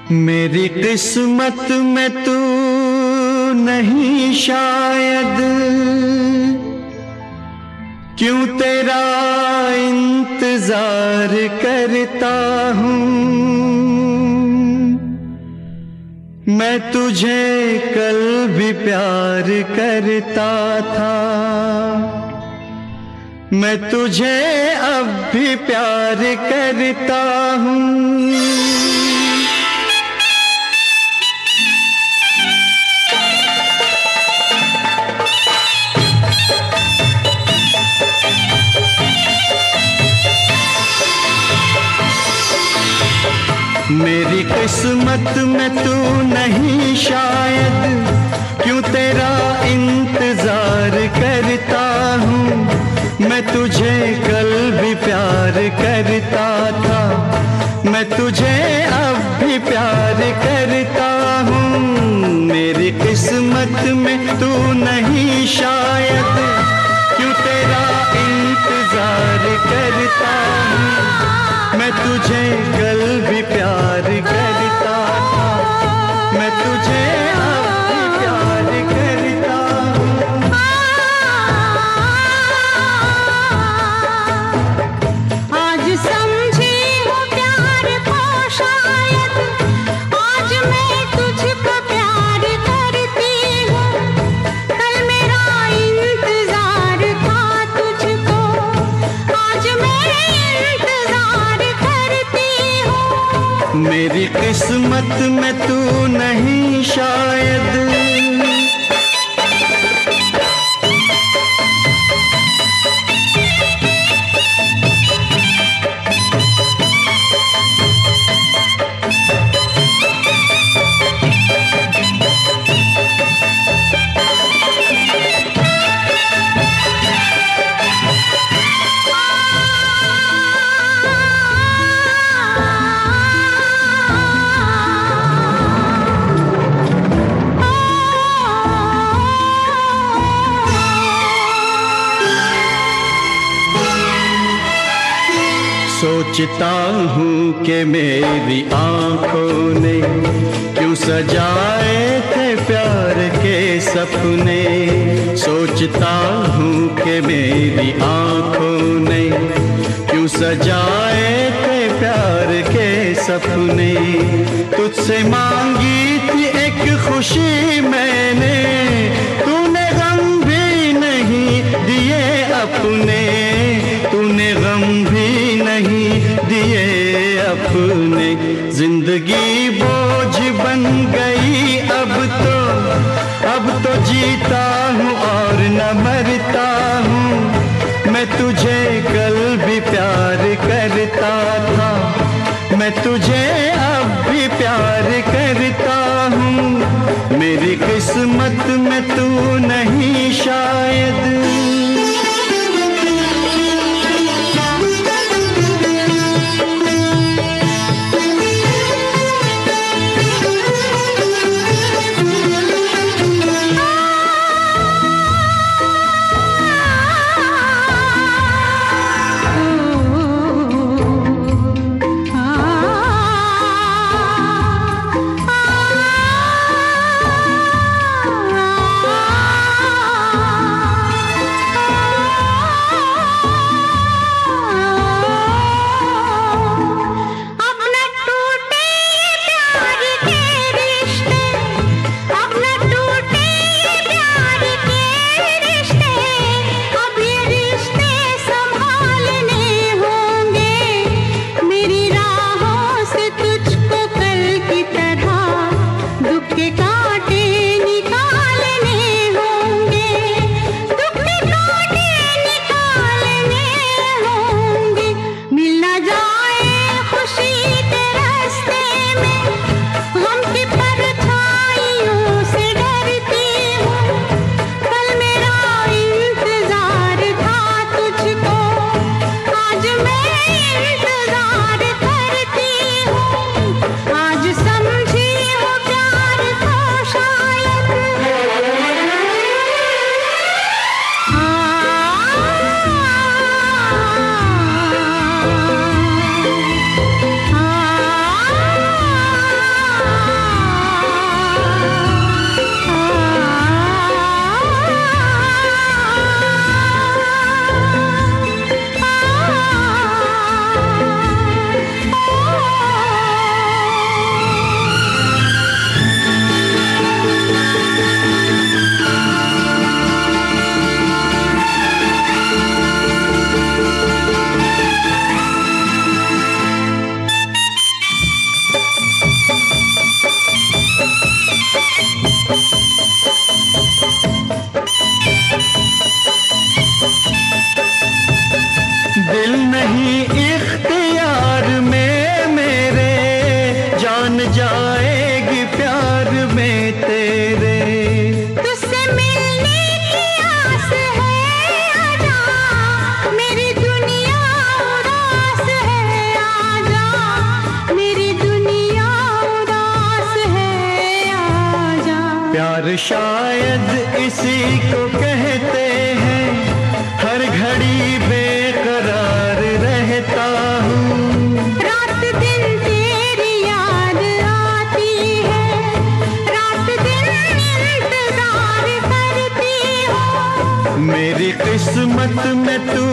मेरी किस्मत में तू नहीं शायद, क्यों तेरा इंतजार करता हूँ। मैं तुझे कल भी प्यार करता था, मैं तुझे अब भी प्यार करता हूँ। मेरी किस्मत में तू नहीं शायद, क्यों तेरा इंतजार करता हूँ। मैं तुझे कल भी प्यार करता था, मैं तुझे अब भी प्यार करता हूँ। मेरी किस्मत में तू नहीं शायद, क्यों तेरा इंतजार करता हूँ। मैं तुझे कल भी प्यार करता था, मैं तुझे अब भी प्यार करता हूँ। आज समझी हो प्यार को शायद, आज मैं तुझको प्यार करती हूँ। कल मेरा इंतजार था तुझको, आज मैं इंतजार करती हूँ। मेरी किस्मत में तू नहीं शायद। सोचता हूँ कि मेरी आँखों ने क्यों सजाए थे प्यार के सपने। सोचता हूँ कि मेरी आँखों ने क्यों सजाए थे प्यार के सपने। तुझसे मांगी थी एक खुशी मैंने, तूने गम भी नहीं दिए अपने, तूने गम भी नहीं दिए अपने। जिंदगी बोझ बन गई अब तो जीता हूँ और न मरता हूँ। मैं तुझे कल भी प्यार करता था, मैं तुझे अब भी प्यार करता हूँ। मेरी किस्मत में तू नहीं शायद। को कहते हैं हर घड़ी बेकरार रहता हूँ। रात दिन तेरी याद आती है, रात दिन इंतजार करती हूँ। मेरी किस्मत में तू